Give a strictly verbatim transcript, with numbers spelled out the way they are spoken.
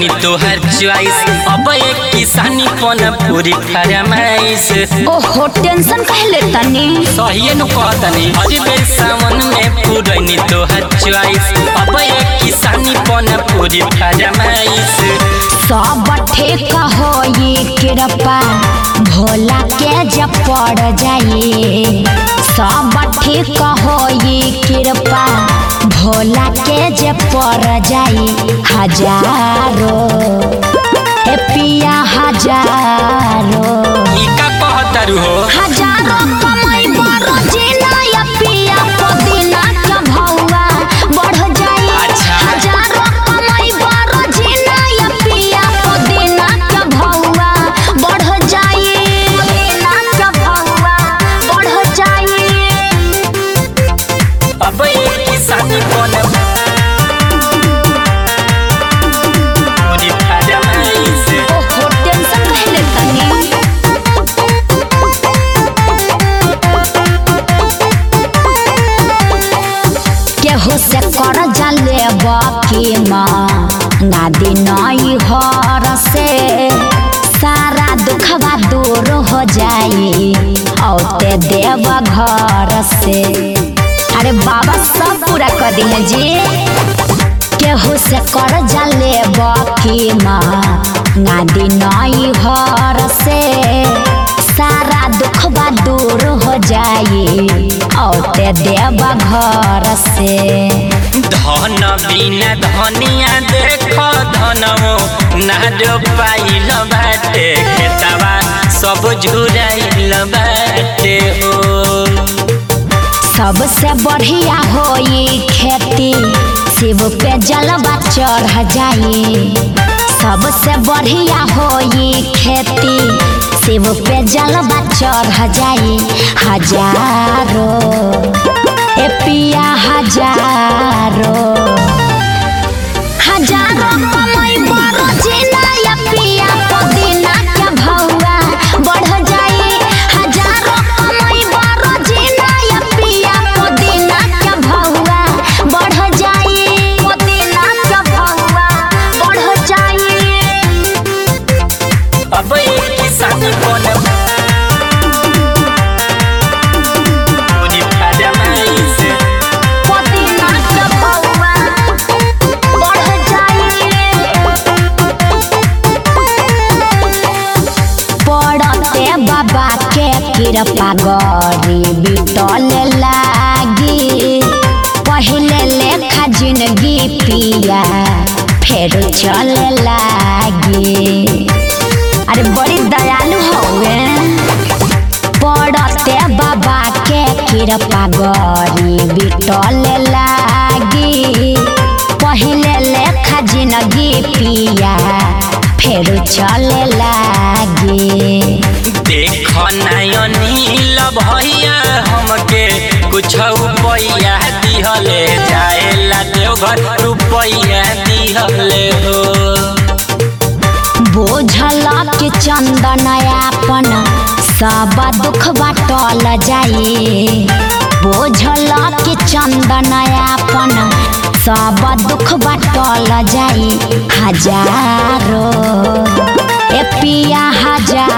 तोहर चॉइस अब एक किसानी पन पूरी फरमाइश। ओहो टेंशन कहले तनी सही नु कहतनी हर बेर सावन में पूरनी तोहर चॉइस अब एक किसानी पन पूरी फरमाइश। सब ठीक होई कृपा भोला के जब पड़ जाई। सब ठीक होई कृपा भोला के जब पड़ जाई। हजारों ए पिया हजारों ई का कहतरू हो हजारों कमाई बड़ जिला या पिया पुदीना के भौवा बढ़ जाई। अच्छा। हजारों कमाई बड़ जिला या पिया पुदीना के भौवा बढ़ जाई। पुदीना के भौवा बढ़ जाई। अब एक किसानी पन पूरी फरमाइश। ओहो टेंशन कहले तनी केहू से कर जले बाकी माँ नादी नई हर से सारा दुखवा दूर हो जाई औते देव घर से। अरे बाबा सब पूरा कर दिए जी। केहू से कर जले बाकी माँ नादी नई हर से सारा दुखवा दूर हो जाई औते देव घर से। धन बिना धनिया देख धनमो नाड पाइल बाटे खेतवा सब झुराइल बाटे हो। सबसे बढ़िया होई खेती शिव पे जलवा चढ़ जाई। सबसे बढ़िया होई खेती शिव पे जलवा चढ़ जाई। हजारों ए पिया हजारों हजारों कमाई बड़ जिला या पिया पुदीना के भौवा बढ़ जाई। हजारों कमाई बड़ जिला या पिया पुदीना के भौवा बढ़ जाई। पुदीना के भौवा बढ़ जाई। अब एक किसानी पन पूरी फरमाइश। पुदीना के भौवा बढ़ जाई। पड़ते बाबा के कृपा गरीबी टले लागी। पहले लेखा जिंदगी पिया फिर चले लागी। अरे बड़ी दयालु हवे पड़ते बाबा के कृपा गरीबी टले लागी। पहले लेखा जिंदगी पिया फिर चले लागी। देख नयनील भैया हमके कुछ रुपया दिहले जाएला देवघर रुपया दिहले हो। बोझल के चंदन अपन सब दुख बाटल जाई। बोझल के चंदन अपन सब दुख बाटल जाई। हजारों ए पिया हजार